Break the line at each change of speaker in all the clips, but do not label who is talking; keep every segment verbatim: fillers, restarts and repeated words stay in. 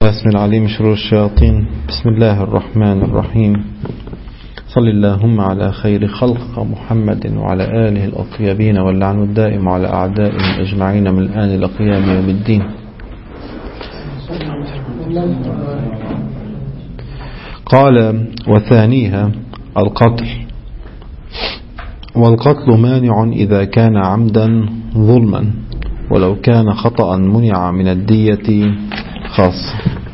الاسم العليم من شرور الشياطين. بسم الله الرحمن الرحيم. صل اللهم على خير خلق محمد وعلى آله الأطيبين واللعن الدائم على أعدائهم أجمعين من الآن إلى قيام يوم الدين. قال: وثانيها القتل، والقتل مانع إذا كان عمدا ظلما، ولو كان خطأ منع من الدية خاصة.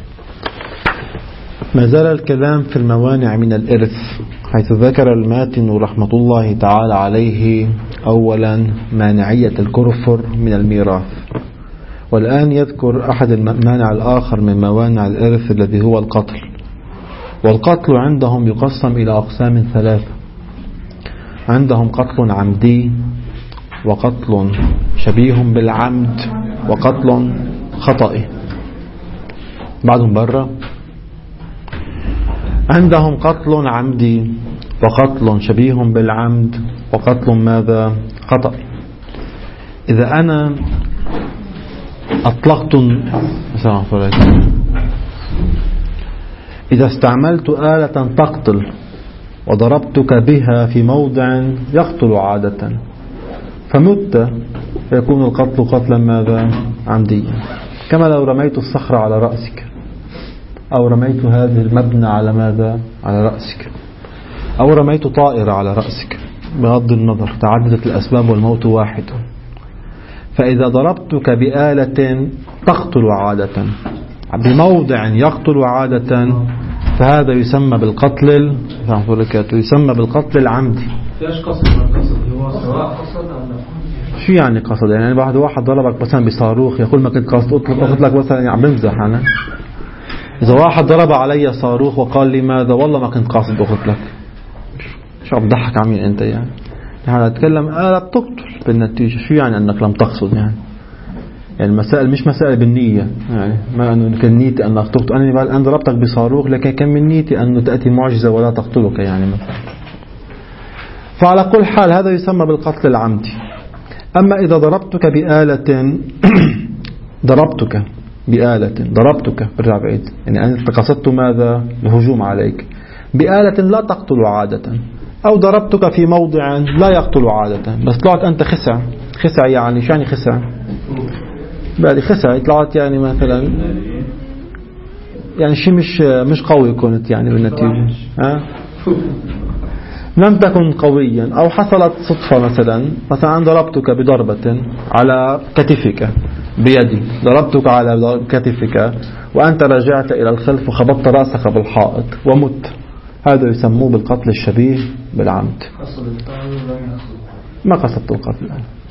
ما زال الكلام في الموانع من الإرث، حيث ذكر الماتن رحمة الله تعالى عليه أولا مانعية الكرفر من الميراث، والآن يذكر أحد المانع الآخر من موانع الإرث الذي هو القتل. والقتل عندهم يقسم إلى أقسام ثلاثة: عندهم قتل عمدي، وقتل شبيه بالعمد، وقتل خطئي. بعدهم برا عندهم قتل عمدي، وقتل شبيه بالعمد، وقتل ماذا؟ خطئي. إذا أنا أطلقت إذا استعملت آلة تقتل وضربتك بها في موضع يقتل عادة فمت، فيكون القتل قتلا ماذا؟ عمديا. كما لو رميت الصخرة على رأسك، أو رميت هذه المبنى على ماذا؟ على رأسك، أو رميت طائرة على رأسك، بغض النظر تعددت الأسباب والموت واحد. فإذا ضربتك بآلة تقتل عادة بموضع يقتل عادة، فهذا يسمى بالقتل يسمى بالقتل العمدي. شو يعني قصد؟ يعني بعد واحد ضربك مثلا بصاروخ يقول ما كنت قصد قلت لك مثلا يعني عم بمزح أنا. إذا واحد ضرب علي صاروخ وقال لي ماذا؟ والله ما كنت قاصد قلت لك. شو عم بضحك عمين أنت؟ يعني نحن نتكلم آلة بتقتل بالنتيجة. شو يعني أنك لم تقصد؟ يعني يعني المسائل مش مسائل بالنية، يعني ما أنه كان نيتي أنك تقتل. أنا الآن ضربتك بصاروخ لكن كان من نيتي أنه تأتي معجزة ولا تقتلك يعني مثلا. فعلى كل حال هذا يسمى بالقتل العمدي. أما إذا ضربتك بآلة ضربتك بآلة ضربتك برجع بعيد، يعني أنت قصدت ماذا؟ الهجوم عليك بآلة لا تقتل عادة، أو ضربتك في موضع لا يقتل عادة، بس طلعت أنت خسع. خسع يعني شو يعني خسع؟ بعد خسع طلعت يعني مثلا يعني شيء مش مش قوي كنت يعني بالنتيجة، ها؟ لم تكن قويا، أو حصلت صدفة مثلا مثلا ضربتك بضربة على كتفك بيدي، ضربتك على كتفك وأنت رجعت إلى الخلف وخبطت رأسك بالحائط ومت. هذا يسموه بالقتل الشبيه بالعمد. ما قصدت القتل.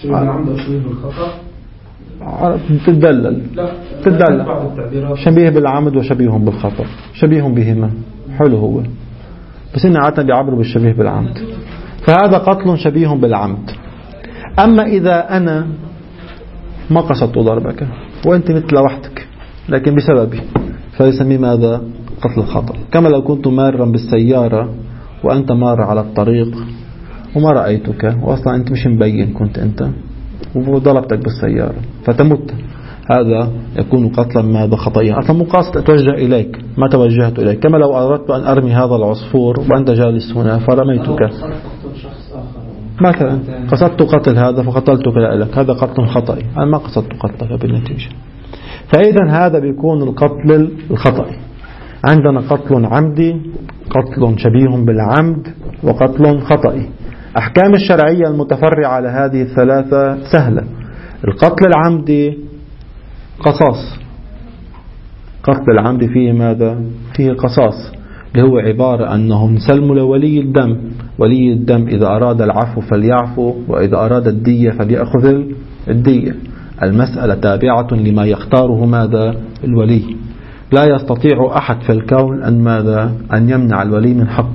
تدلل تدلل شبيه بالعمد وشبيه بالخطأ. شبيه بهما حلو هو، بس إن عادة بيعبروا بالشبيه بالعمد. فهذا قتل شبيه بالعمد. أما إذا أنا ما قصدت ضربك وأنت مثل وحدك لكن بسببي، فيسمي ماذا؟ قتل الخطأ. كما لو كنت مارا بالسيارة وأنت مار على الطريق وما رأيتك، وأصلا أنت مش مبين كنت أنت، وضربتك بالسيارة فتمت، هذا يكون قتلا ماذا؟ خطئيا. أصلا مو قاصد أتوجه إليك، ما توجهت إليك. كما لو أردت أن أرمي هذا العصفور وأنت جالس هنا فرميتك مثلا، قصدت قتل هذا فقتلتك لك، هذا قتل خطئي. أنا ما قصدت قتلك بالنتيجة. فإذا هذا بيكون القتل الخطئي. عندنا قتل عمدي، قتل شبيه بالعمد، وقتل خطئي. أحكام الشرعية المتفرعة على هذه الثلاثة سهلة. القتل العمدي قصاص. قتل العمد فيه ماذا؟ فيه قصاص، اللي هو عبارة أنه نسلم لولي الدم. ولي الدم إذا أراد العفو فليعفو، وإذا أراد الدية فليأخذ الدية. المسألة تابعة لما يختاره ماذا؟ الولي. لا يستطيع أحد في الكون أن ماذا؟ أن يمنع الولي من حقه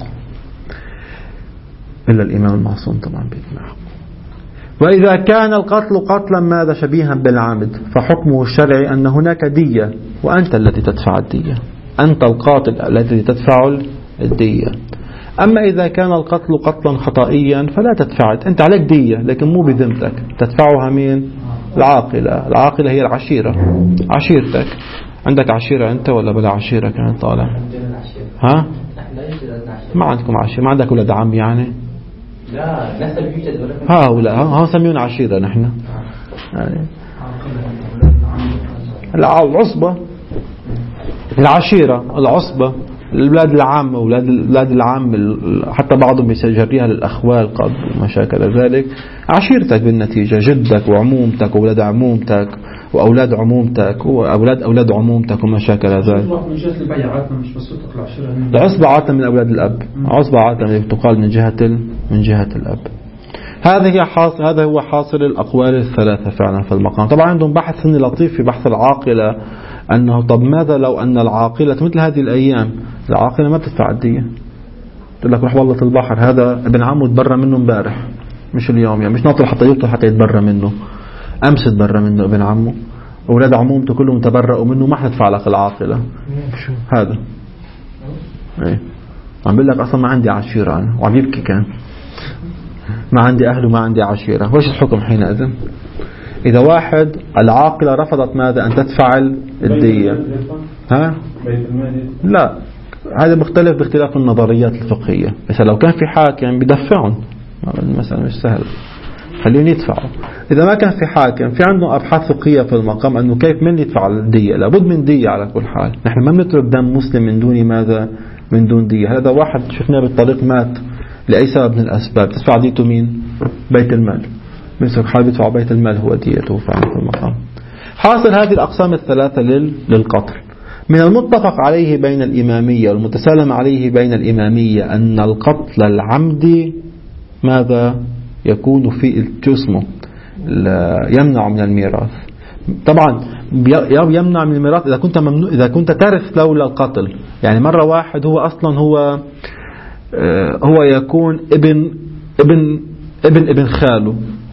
إلا الإمام المعصوم طبعا بإذن. وإذا كان القتل قتلا ماذا؟ شبيها بالعمد، فحكمه الشرعي أن هناك دية، وأنت التي تدفع الدية، أنت القاتل الذي تدفع الدية. أما إذا كان القتل قتلا خطئيا فلا تدفع، أنت عليك دية لكن مو بذمتك، تدفعها مين؟ العاقلة. العاقلة هي العشيرة، عشيرتك. عندك عشيرة أنت ولا بلا عشيرة كانت طالع؟ ها؟ ما عندكم عشيرة؟ ما عندك ولد عم يعني؟
لا نسب يوجد ولكن
ها ولا ها سميون عشيرة نحن يعني العصبة العشيرة العصبة الأولاد العامة أولاد الأولاد العام حتى بعضهم بيسجريها للأخوال قد مشاكل ذلك عشيرتك بالنتيجة جدك وعمومتك وأولاد عمومتك وأولاد عمومتك وأولاد أولاد عمومتك ومشاكل ذلك. العصبة عادة من أولاد الأب عصبة عادة تقال من جهة من جهة الأب. هذا حاصل هذا هو حاصل الأقوال الثلاثة فعلا في المقام. طبعا عندهم بحث سني لطيف في بحث العاقلة أنه طب ماذا لو أن العاقلة مثل هذه الأيام العاقلة ما بتدفع الدية تقول لك روح والله البحر هذا ابن عمه تبرى منه امبارح مش اليوم يعني مش ناطر حتى يطلع حتى يتبرى منه أمس تبرى منه ابن عمه أولاد عمومته كلهم تبرأوا منه ما حتدفع لك العاقلة شو هذا ايه عم بقول لك أصلا ما عندي عشيرة أنا وعم يبكي كان ما عندي أهل وما عندي عشيرة. وش الحكم حينئذ إذا واحد العاقلة رفضت ماذا أن تدفع الدية ها لا هذا مختلف باختلاف النظريات الفقهية. مثلا لو كان في حاكم بدفعهم المسألة مش سهل خليهم يدفعوا. إذا ما كان في حاكم في عنده أبحاث فقهية في المقام أنه كيف من يدفع الدية لابد من دية على كل حال. نحن ما بنترك دم مسلم من دون ماذا من دون دية. هذا واحد شفناه بالطريق مات لأي سبب من الأسباب تدفع ديته مين بيت المال بيمسك حال بيدفع بيت المال هو ديته فعلا في المقام. حاصل هذه الأقسام الثلاثة للقتل. من المتفق عليه بين الإمامية والمتسالم عليه بين الإمامية أن القتل العمدي ماذا يكون في جسمه يمنع من الميراث. طبعا يمنع من الميراث إذا كنت ممنوع إذا كنت ترث لولا القتل. يعني مرة واحد هو أصلا هو هو يكون ابن ابن ابن ابن خاله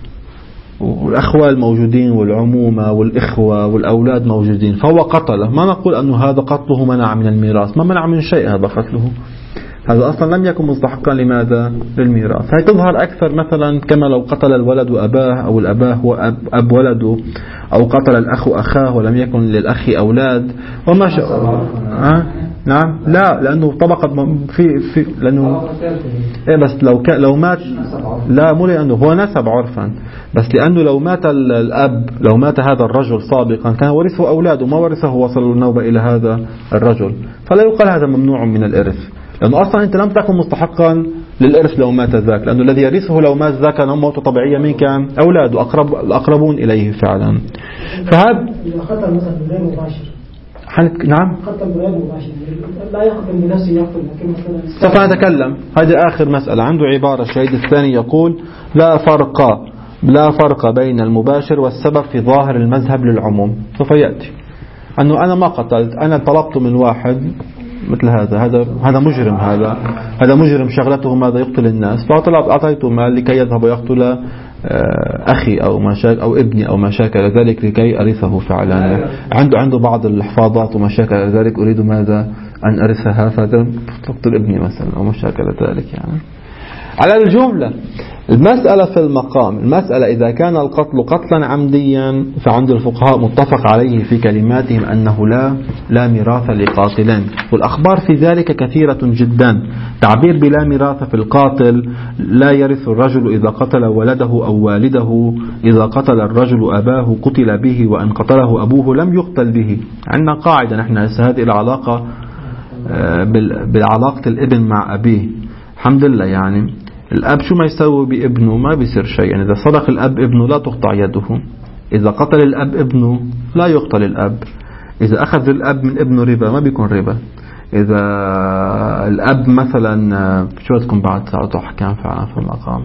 والأخوال موجودين والعمومة والإخوة والأولاد موجودين فهو قتله ما نقول أنه هذا قتله منع من الميراث ما منع من شيء هذا قتله هذا أصلا لم يكن مستحقا لماذا للميراث. هي تظهر أكثر مثلا كما لو قتل الولد أباه أو الأباه هو أب, أب ولده أو قتل الأخ أخاه ولم يكن للأخ أولاد وما شاء أه؟ نعم لا لأنه طبقة في في لأنه إيه بس لو ك لو مات لا مو لأنه هو نسب عرفا بس لأنه لو مات الأب لو مات هذا الرجل سابقا كان ورثه أولاده ما ورثه وصل النوبة إلى هذا الرجل فلا يقال هذا ممنوع من الإرث لأنه أصلا أنت لم تكن مستحقا للإرث لو مات ذاك لأنه الذي يرثه لو مات ذاك كان موته طبيعية من كان أولاده أقرب الأقربون إليه فعلا. فهذا
خطر مثلا غير مباشر
حنت... نعم
خطر غير مباشر لا يقتل بنفسه يقتل لكن مثلا
سوف نتكلم. هذه آخر مسألة عنده عبارة الشهيد الثاني يقول لا فرق لا فرق بين المباشر والسبب في ظاهر المذهب للعموم. سوف يأتي أنه أنا ما قتلت أنا طلبت من واحد مثل هذا هذا هذا مجرم هذا هذا مجرم شغلته ماذا يقتل الناس فطلب أعطيته مال لكي يذهب ويقتل أخي أو مشاكل أو ابني أو مشاكل ذلك لكي أرثه فعلا عنده عنده بعض الحفاظات ومشاكل ذلك أريد ماذا أن أرثها فهذا تقتل ابني مثلا أو مشاكل ذلك. يعني على الجملة المسألة في المقام المسألة إذا كان القتل قتلا عمديا فعند الفقهاء متفق عليه في كلماتهم أنه لا لا ميراث لقاتلين والأخبار في ذلك كثيرة جدا. تعبير بلا ميراث في القاتل لا يرث الرجل إذا قتل ولده أو والده إذا قتل الرجل أباه قتل به وأن قتله أبوه لم يقتل به. عندنا قاعدة نحن هذه العلاقة بالعلاقة الابن مع أبيه الحمد لله. يعني الأب شو ما يسوي بابنه ما بيصير شيء. يعني إذا صدق الأب ابنه لا تقطع يده إذا قتل الأب ابنه لا يقتل الأب إذا أخذ الأب من ابنه ربا ما بيكون ربا إذا الأب مثلا شو بدكم بعد تعطوا أحكام فعلا في المقام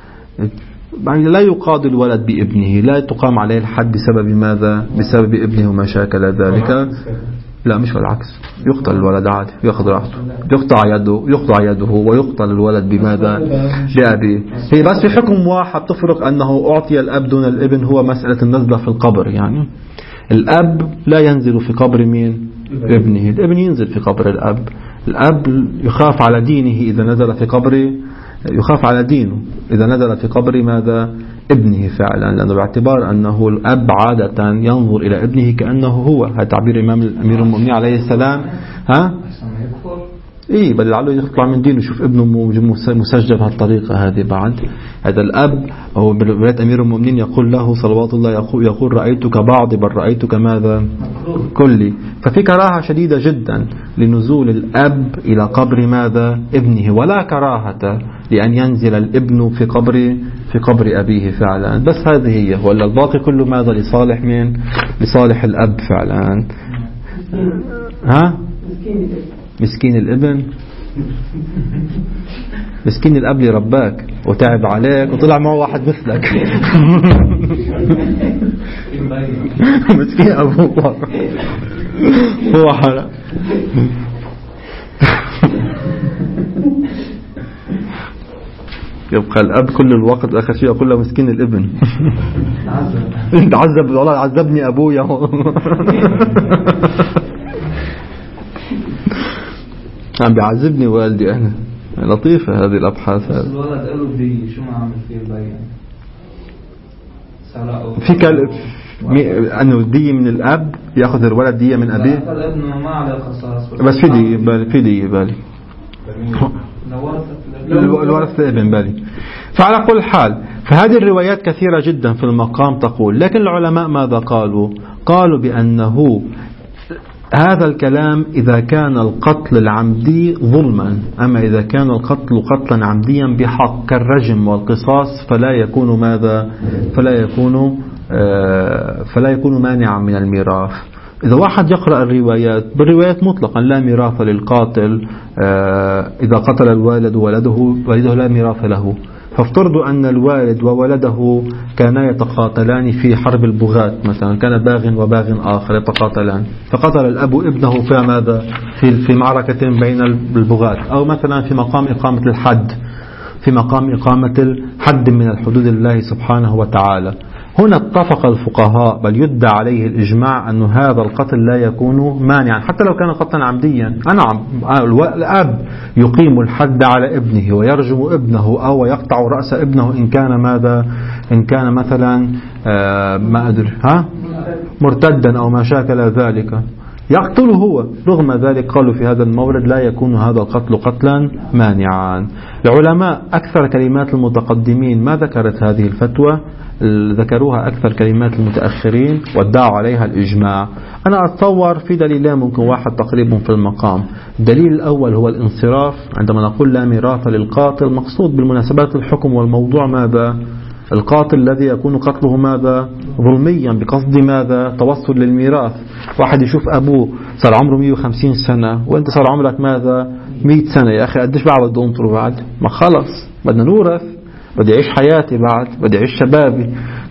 يعني لا يقاضي الولد بابنه لا تقام عليه الحد بسبب ماذا بسبب ابنه ومشاكل ذلك لا مش بالعكس يقتل الولد عادي يأخذ راحته يقطع يده يقطع يده ويقتل الولد بماذا بأبيه. هي بس في حكم واحد تفرق أنه أعطي الأب دون الابن هو مسألة النزلة في القبر. يعني الأب لا ينزل في قبر مين ابنه الابن ينزل في قبر الأب. الأب يخاف على دينه إذا نزل في قبر يخاف على دينه إذا نزل في قبر ماذا ابنه فعلا، لأنه باعتبار أنه الأب عادة ينظر إلى ابنه كأنه هو. هذا تعبير إمام الأمير المؤمنين عليه السلام. ها إيه بل لعله يطلع من دينه يشوف ابنه مسجل بهالطريقة هذه. بعد هذا الأب أو برواية أمير المؤمنين يقول له صلوات الله يقول, يقول رأيتك بعض بل رأيتك ماذا كلي. ففي كراهة شديدة جدا لنزول الأب إلى قبر ماذا ابنه، ولا كراهة لأن ينزل الابن في قبر في قبر أبيه فعلا. بس هذه هي، ولا الباقي كله ماذا لصالح مين؟ لصالح الأب فعلا. ها مسكين الابن، مسكين الأب اللي رباك وتعب عليك وطلع معه واحد مثلك. مسكين أبوه هو حرام. يبقى الأب كل الوقت آخر شيء يقول له مسكين الابن. انت عذب والله عذبني أبويا. عم بيعذبني والدي أنا. لطيفة هذه الأبحاث. هذه
الولد قالوا دي شو ما عمل فيه البيان
في كلام أنه الدية من الأب يأخذ الولد دية من أبيه.
ابنه ما عليه قصاص
بس في دية بالي في دية بالي الورث الابن بالي. فعلى كل حال فهذه الروايات كثيرة جدا في المقام تقول. لكن العلماء ماذا قالوا؟ قالوا بأنه هذا الكلام إذا كان القتل العمدي ظلما، أما إذا كان القتل قتلا عمديا بحق كالرجم والقصاص فلا يكون ماذا فلا يكون آه فلا يكون مانعا من الميراث. إذا واحد يقرأ الروايات بالروايات مطلقا لا ميراث للقاتل، آه إذا قتل الوالد ولده والده لا ميراث له. فافترضوا أن الوالد وولده كانا يتقاتلان في حرب البغاة مثلا، كان باغ وباغ آخر يتقاتلان، فقتل الأب ابنه في ماذا في في معركة بين البغاة، أو مثلا في مقام إقامة الحد في مقام إقامة الحد من الحدود الله سبحانه وتعالى. هنا اتفق الفقهاء بل يدعى عليه الإجماع أن هذا القتل لا يكون مانعا حتى لو كان قتلا عمديا. أنا الأب يقيم الحد على ابنه ويرجم ابنه أو يقطع رأس ابنه إن كان ماذا إن كان مثلا آه ما أدري ها مرتدا أو ما شاكل ذلك يقتله هو. رغم ذلك قالوا في هذا المورد لا يكون هذا القتل قتلا مانعا. العلماء أكثر كلمات المتقدمين ما ذكرت هذه الفتوى، ذكروها أكثر كلمات المتأخرين وادعوا عليها الإجماع. أنا أتصور في دليلين ممكن واحد تقريبا في المقام. الدليل الأول هو الانصراف. عندما نقول لا ميراث للقاتل مقصود بالمناسبات الحكم والموضوع ماذا القاتل الذي يكون قتله ماذا ظلميا بقصد ماذا توصل للميراث. واحد يشوف أبوه صار عمره مئة وخمسين سنة وانت صار عمرك ماذا مئة سنة، يا أخي قديش بعد بدي أنطر بعد ما خلص بدنا نورث، بدي أعيش حياتي بعد بدي أعيش شبابي.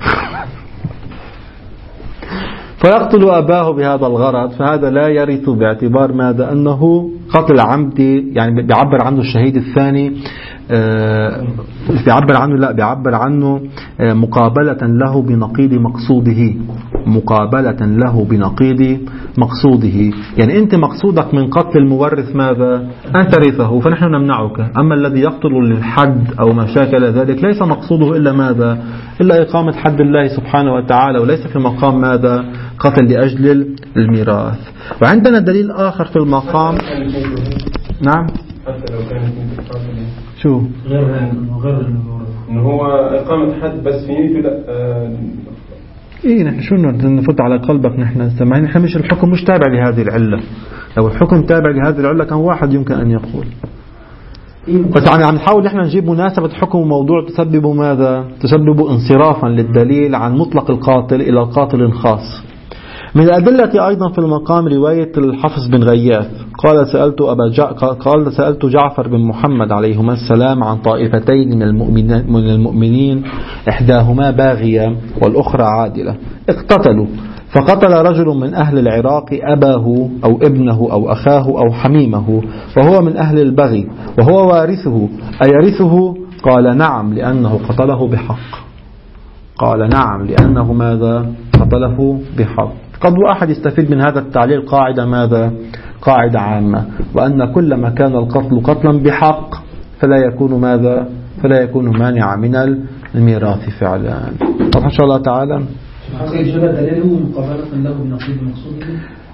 فيقتل أباه بهذا الغرض، فهذا لا يرث باعتبار ماذا أنه قتل عمدي. يعني بيعبر عنه الشهيد الثاني آه بيعبر عنه لا بيعبر عنه آه مقابلة له بنقيض مقصوده مقابلة له بنقيض مقصوده. يعني أنت مقصودك من قتل المورث ماذا أن ترثه فنحن نمنعك، أما الذي يقتل للحد أو ما شاكل ذلك ليس مقصوده إلا ماذا إلا إقامة حد الله سبحانه وتعالى، وليس في مقام ماذا قتل لأجل الميراث. وعندنا دليل آخر في المقام. نعم
حتى لو كانت
شو
غير غير
إنه هو إقامة حد بس في نيته لا آه
إيه نحن شو نفوت على قلبك نحن سمعين. نحن مش الحكم مش تابع لهذه العلة. لو الحكم تابع لهذه العلة كان واحد يمكن أن يقول. بس يعني عم نحاول نحن نجيب مناسبة حكم موضوع تسبب ماذا تسبب انصرافا للدليل عن مطلق القاتل إلى قاتل خاص. من الأدلة أيضا في المقام رواية الحفص بن غياث قال سألت أبا جع... قال سألت جعفر بن محمد عليهما السلام عن طائفتين من المؤمنين, من المؤمنين إحداهما باغية والأخرى عادلة اقتتلوا، فقتل رجل من أهل العراق أباه أو ابنه أو أخاه أو حميمه وهو من أهل البغي وهو وارثه أيرثه؟ قال نعم لأنه قتله بحق. قال نعم لأنه ماذا قتله بحق. قد واحد يستفيد من هذا التعليل قاعدة ماذا قاعدة عامة، وأن كل ما كان القتل قتلا بحق فلا يكون ماذا فلا يكون مانعا من الميراث فعلا. طبعا إن شاء الله تعالى
حقيقة دليله مقابلة له بنقيض مقصوده.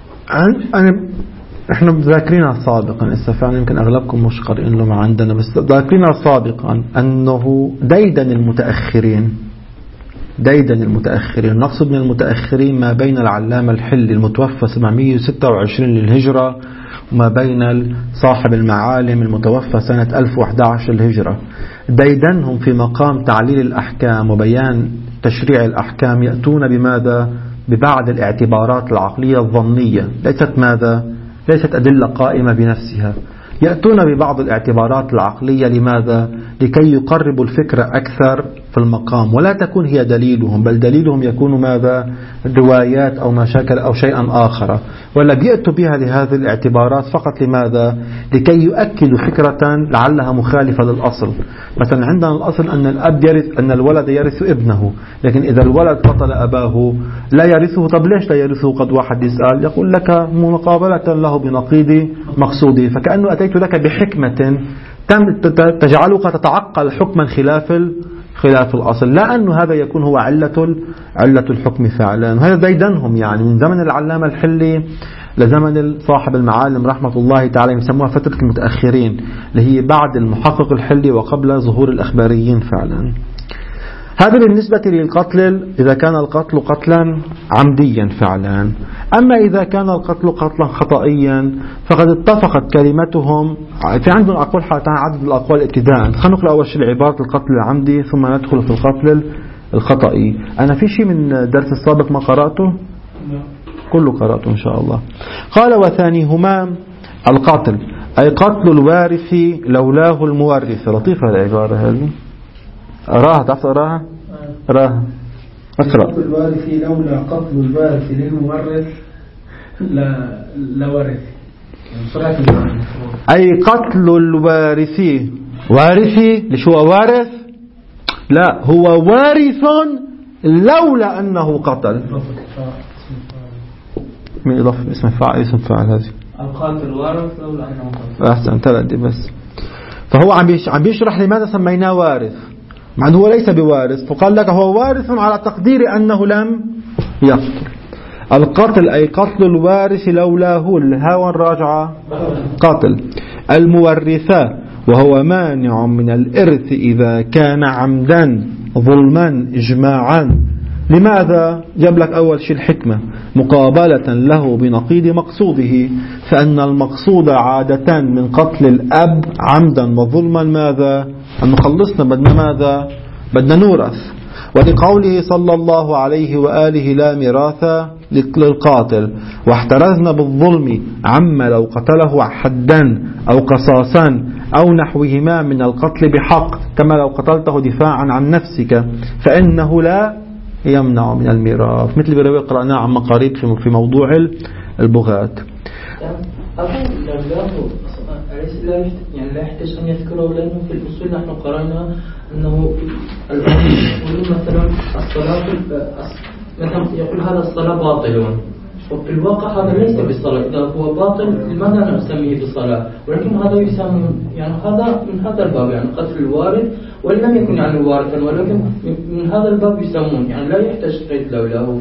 أنا إحنا ذاكرينها سابقا، إسا فعلا يمكن أغلبكم مش قارئين له ما عندنا، بس ذاكرينها سابقا أنه ديدن المتأخرين ديدن المتأخرين نقصد من المتأخرين ما بين العلامة الحلي المتوفى سبعمئة وستة وعشرين للهجرة وما بين صاحب المعالم المتوفى سنة ألف وأحد عشر للهجرة. ديدنهم في مقام تعليل الأحكام وبيان تشريع الأحكام يأتون بماذا؟ ببعض الاعتبارات العقلية الظنية، ليست ماذا؟ ليست أدلة قائمة بنفسها، يأتون ببعض الاعتبارات العقلية. لماذا؟ لكي يقربوا الفكرة أكثر في المقام، ولا تكون هي دليلهم، بل دليلهم يكون ماذا؟ روايات أو مشاكل أو شيئا آخر، ولا بيأتوا بها لهذه الاعتبارات فقط. لماذا؟ لكي يؤكدوا فكرة لعلها مخالفة للأصل. مثلا عندنا الأصل أن الأب يرث، أن الولد يرث ابنه، لكن إذا الولد قتل أباه لا يرثه. طب ليش لا يرثه؟ قد واحد يسأل، يقول لك مقابلة له بنقيض مقصوده. فكأنه أتيت لك بحكمة تجعلك تتعقل حكما خلاف خلاف الأصل، لا أن هذا يكون هو علة علة الحكم فعلا. وهذا ديدنهم يعني من زمن العلامة الحلي لزمن صاحب المعالم رحمة الله تعالى، يسموها فترة المتأخرين اللي هي بعد المحقق الحلي وقبل ظهور الأخباريين فعلا. هذا بالنسبة للقتل إذا كان القتل قتلا عمديا فعلا. أما إذا كان القتل قتلا خطئيا فقد اتفقت كلمتهم في عندنا أقوال حالتان، عدد الأقوال ابتداء. خلينا نقرأ أول شيء عبارة القتل العمدي ثم ندخل في القتل الخطئي. أنا في شيء من درس السابق ما قرأته؟ كله قرأته إن شاء الله. قال وثانيهما القتل أي قتل الوارث لولاه المورث. لطيفة العبارة هذه، أراها تعرف أراها؟ أراها أقرأ.
قتل الوارث لولا قتل الوارث للمورث لا لورث.
أي قتل الوارث، وارثي ليش هو وارث؟ لا هو وارث لولا أنه قتل. من إضافة اسم فاعل اسم فاعل هذه
القاتل وارث لولا أنه قتل.
أحسن تلدي بس. فهو عم بيشرح لماذا سميناه وارث مع أنه هو ليس بوارث، فقال لك هو وارث على تقدير أنه لم يقتل. القتل أي قتل الوارث لولاه، الهوى الراجعة قتل. المورثة وهو مانع من الإرث إذا كان عمدا ظلما إجماعا. لماذا؟ جاب لك أول شيء الحكمة مقابلة له بنقيض مقصوده، فأن المقصود عادة من قتل الأب عمدا وظلما ماذا؟ أن نخلصنا بدنا ماذا؟ بدنا نورث. ولقوله صلى الله عليه وآله لا ميراث للقاتل، واحترزنا بالظلم عما لو قتله حدا أو قصاصا أو نحوهما من القتل بحق، كما لو قتلته دفاعا عن نفسك فإنه لا يمنع من الميراث، مثل برواية قرأناه عن مقاريب في موضوع البغاة.
يعني لا يحتاج أن يذكره، لأنه في الأصول نحن قرأنا أنه يقول مثلا الصلاة مثلا يقول هذا الصلاة باطل، وفي الواقع هذا ليس بالصلاة. إذا هو باطل لماذا نسميه بالصلاة؟ ولكن هذا يسمى يعني هذا من هذا الباب، يعني قتل الوارث وإن لم يكن يعني وارثا، ولكن من هذا الباب يسمون، يعني لا يحتاج قيد لوله.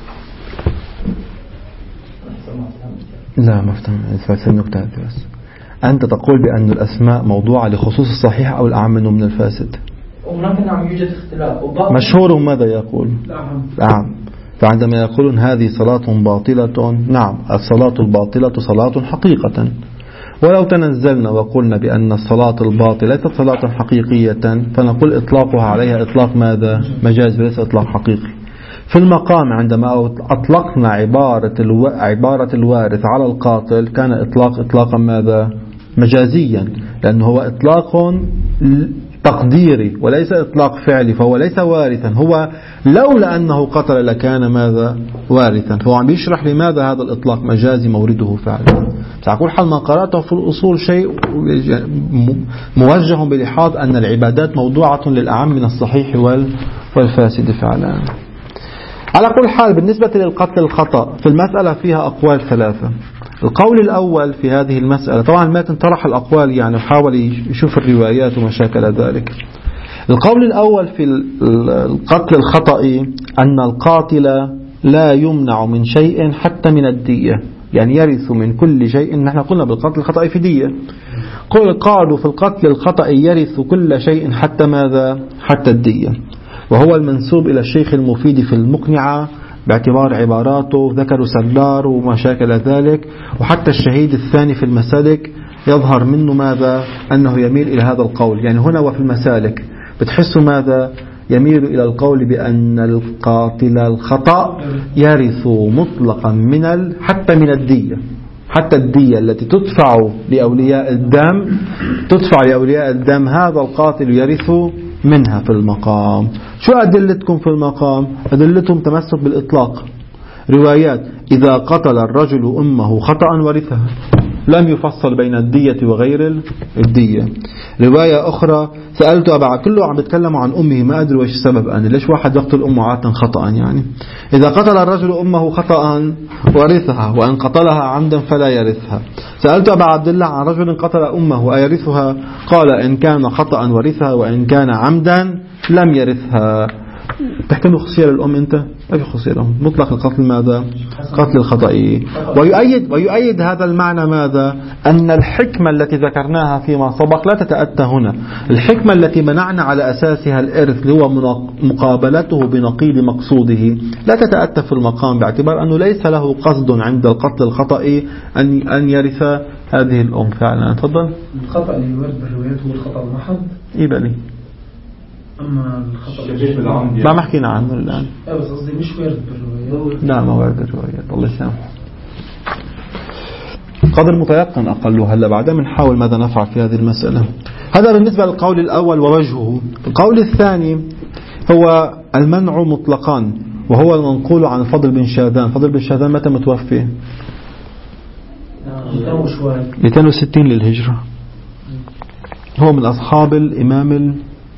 لا ما افتهم الفاسد نكتة بس. أنت تقول بأن الأسماء موضوعة لخصوص الصحيح أو الأعم منه من الفاسد؟
هناك نعم يوجد اختلاف.
مشهور ماذا يقول؟ الأعم. فعندما يقولون هذه صلاة باطلة، نعم الصلاة الباطلة صلاة حقيقة. ولو تنزلنا وقلنا بأن الصلاة الباطلة ليست صلاة حقيقية فنقول إطلاقها عليها إطلاق ماذا؟ مجاز وليس إطلاق حقيقي. في المقام عندما أطلقنا عبارة الو... عبارة الوارث على القاتل كان إطلاق إطلاقا ماذا؟ مجازيا، لأنه هو إطلاق تقديري وليس إطلاق فعلي، فهو ليس وارثا. هو لولا أنه قتل لكان ماذا؟ وارثا. فهو عم بيشرح لماذا هذا الإطلاق مجازي مورده فعلا. سأقول حال ما قرأته في الأصول شيء موجه بلحاظ أن العبادات موضوعة للأعم من الصحيح والفاسد فعلا. على كل حال بالنسبة للقتل الخطأ في المسألة فيها أقوال ثلاثة. القول الأول في هذه المسألة، طبعا ما تنطرح الأقوال يعني حاول يشوف الروايات ومشاكل ذلك. القول الأول في القتل الخطأ أن القاتل لا يمنع من شيء حتى من الدية، يعني يرث من كل شيء. نحن قلنا بالقتل الخطأ في دية، قالوا في القتل الخطأ يرث كل شيء حتى ماذا؟ حتى الدية. وهو المنسوب إلى الشيخ المفيد في المقنعة باعتبار عباراته، ذكر سلار وما شاكل ذلك. وحتى الشهيد الثاني في المسالك يظهر منه ماذا؟ أنه يميل إلى هذا القول. يعني هنا وفي المسالك بتحسوا ماذا؟ يميل إلى القول بأن القاتل الخطأ يرث مطلقا من ال... حتى من الدية، حتى الدية التي تدفع لأولياء الدم، تدفع لأولياء الدم، هذا القاتل يرث منها في المقام. شو أدلتكم في المقام؟ أدلتهم تمسك بالإطلاق. روايات: إذا قتل الرجل أمه خطأ ورثها، لم يفصل بين الدية وغير الدية. رواية أخرى: سألت أبا، كله عم بيتكلموا عن أمه، ما أدري وإيش السبب، أنا ليش واحد يقتل أمه عادة خطأ؟ يعني إذا قتل الرجل أمه خطأ ورثها، وإن قتلها عمدا فلا يرثها. سألت أبا عبد الله عن رجل قتل أمه أيرثها؟ قال: إن كان خطأ ورثها، وإن كان عمدا لم يرثها. تحكي له خصية للأم أنت؟ ما في خصية لهم، مطلق القتل ماذا؟ قتل الخطأ. ويؤيد, ويؤيد هذا المعنى ماذا؟ أن الحكمة التي ذكرناها فيما سبق لا تتأتى هنا. الحكمة التي منعنا على أساسها الإرث اللي هو مقابلته بنقيض مقصوده لا تتأتى في المقام، باعتبار أنه ليس له قصد عند القتل الخطأ أن أن يرث هذه الأم فعلا. تفضل.
الخطأ اللي يورد بالروايات هو الخطأ المحض.
إيه بني؟
أما الخطأ
الشديد ما حكينا عنه الآن.
لا بس قصدي مش وارد بالروايات.
لا ما وارد بالروايات، الله يسامحه. قدر متيقن أقله. هلا بعدين بنحاول ماذا نفعل في هذه المسألة. هذا بالنسبة للقول الأول ووجهه. القول الثاني هو المنع مطلقا، وهو المنقول عن فضل بن شاذان. فضل بن شاذان متى متوفي؟ مئتين وستين للهجرة. هو من أصحاب الإمام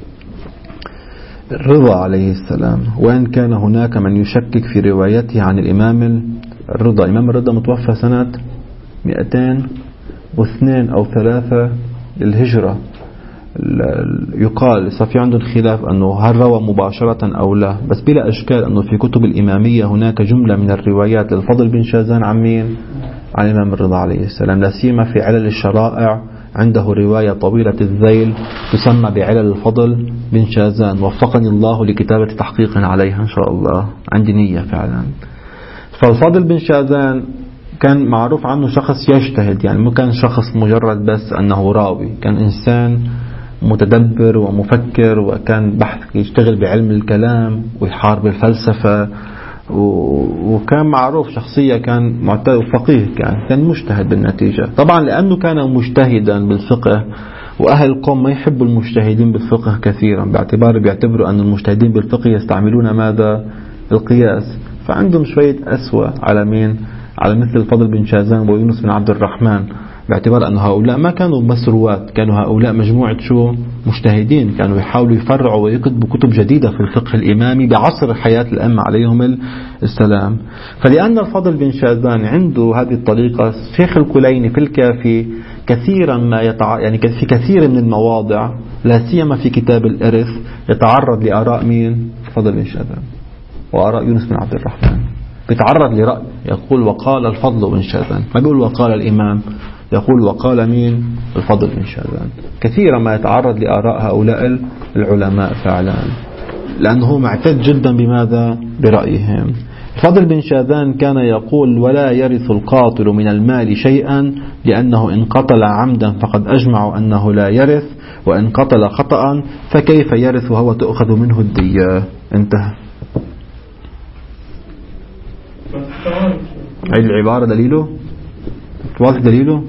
الرضا عليه السلام، وإن كان هناك من يشكك في روايته عن الإمام الرضا. الإمام الرضا متوفى سنة مئتين واثنين أو ثلاثة للهجرة. يقال في عندهم خلاف أنه هل روى مباشرة أو لا، بس بلا إشكال أنه في كتب الإمامية هناك جملة من الروايات للفضل بن شاذان عن مين؟ عن الإمام الرضا عليه السلام، لا سيما في علل الشرائع عنده رواية طويلة الذيل تسمى بعلل الفضل بن شاذان. وفقني الله لكتابة تحقيق عليها إن شاء الله، عندي نية فعلا. فالفضل بن شاذان كان معروف عنه شخص يجتهد، يعني مو كان شخص مجرد بس أنه راوي، كان إنسان متدبر ومفكر، وكان بحث يشتغل بعلم الكلام ويحارب الفلسفة، وكان معروف شخصية، كان معتاد وفقيه، كان كان مجتهد بالنتيجة. طبعا لأنه كان مجتهدا بالفقه، وأهل القوم ما يحبوا المجتهدين بالفقه كثيرا، باعتبار بيعتبروا أن المجتهدين بالفقه يستعملون ماذا؟ القياس. فعندهم شوية أسوأ على مين؟ على مثل الفضل بن شاذان ويونس بن عبد الرحمن، باعتبار أن هؤلاء ما كانوا بس رواة، كانوا هؤلاء مجموعة شو؟ مجتهدين، كانوا يحاولوا يفرعوا ويكتبوا كتب جديدة في الفقه الإمامي بعصر حياة الأئمة عليهم السلام. فلأن الفضل بن شاذان عنده هذه الطريقة، شيخ الكليني في الكافي كثيرا ما يتع... يعني في كثير من المواضع، لا سيما في كتاب الإرث، يتعرض لآراء مين؟ الفضل بن شاذان وآراء يونس بن عبد الرحمن، بيتعرض لرأي يقول وقال الفضل بن شاذان، ما بيقول وقال الإمام، يقول وقال مين؟ الفضل بن شاذان. كثيرا ما يتعرض لآراء هؤلاء العلماء فعلا، لأنه معتد جدا بماذا؟ برأيهم. الفضل بن شاذان كان يقول ولا يرث القاتل من المال شيئا، لأنه إن قتل عمدا فقد أجمعوا أنه لا يرث، وإن قتل خطأ فكيف يرث وهو تأخذ منه الدية. انتهى. عيد العبارة دليله، واضح دليله.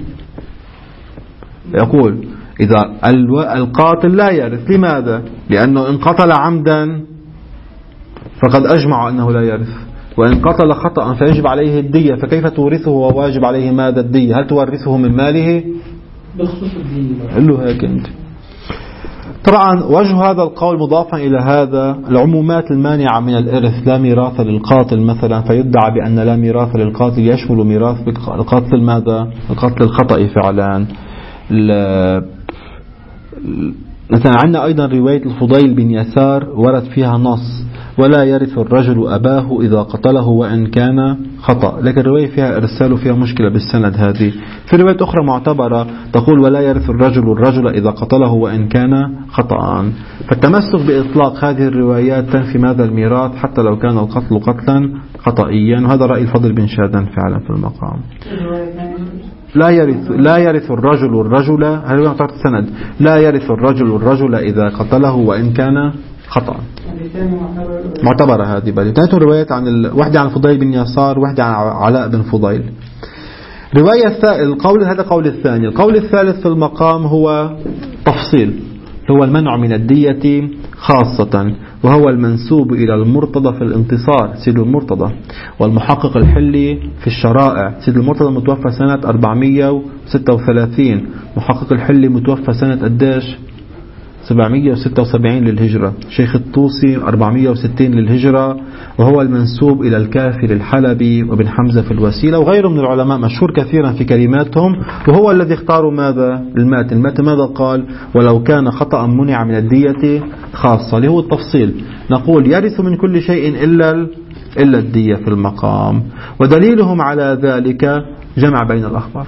يقول إذا القاتل لا يرث، لماذا؟ لأنه إن قتل عمدا فقد أجمع أنه لا يرث، وإن قتل خطأ فيجب عليه الدية، فكيف تورثه وواجب عليه ماذا؟ الدية. هل تورثه من ماله؟
بخصوص الدية.
قل له هيك أنت. طبعا وجه هذا القول مضافا إلى هذا العمومات المانعة من الإرث، لا ميراث للقاتل مثلا، فيدعى بأن لا ميراث للقاتل يشمل ميراث القتل ماذا؟ القتل الخطأ فعلا. مثلا عندنا أيضا رواية الفضيل بن يسار ورد فيها نص ولا يرث الرجل أباه إذا قتله وإن كان خطأ، لكن الرواية فيها إرسال وفيها مشكلة بالسند. هذه في رواية أخرى معتبرة تقول ولا يرث الرجل الرجل إذا قتله وإن كان خطأ. فالتمسك بإطلاق هذه الروايات تنفي ماذا الميراث حتى لو كان القتل قتلا خطئيا، وهذا رأي الفضل بن شادن فعلا في المقام. لا يرث لا يرث الرجل الرجل، هذا معتبر السند، لا يرث الرجل الرجل إذا قتله وإن كان خطأ. معتبرة هذه. بل اثنين روايات عن ال... واحدة عن الفضيل بن يسار واحدة عن علاء بن فضيل. رواية الث... القول هذا القول الثاني. القول الثالث في المقام هو تفصيل، هو المنع من الدية خاصة، وهو المنسوب إلى المرتضى في الانتصار سيد المرتضى، والمحقق الحلي في الشرائع. سيد المرتضى متوفى سنة أربعمائة وستة وثلاثين، محقق الحلي متوفى سنة قديش؟ سبعمائة وستة وسبعين للهجرة. شيخ الطوسي أربعمائة وستين للهجرة، وهو المنسوب إلى الكافي للحلبي وابن حمزة في الوسيلة وغيره من العلماء مشهور كثيرا في كلماتهم. وهو الذي اختاروا ماذا؟ المات المات ماذا قال؟ ولو كان خطأ منع من الدية خاصة، اللي هو التفصيل. نقول يرث من كل شيء إلا إلا الدية في المقام. ودليلهم على ذلك جمع بين الأخبار،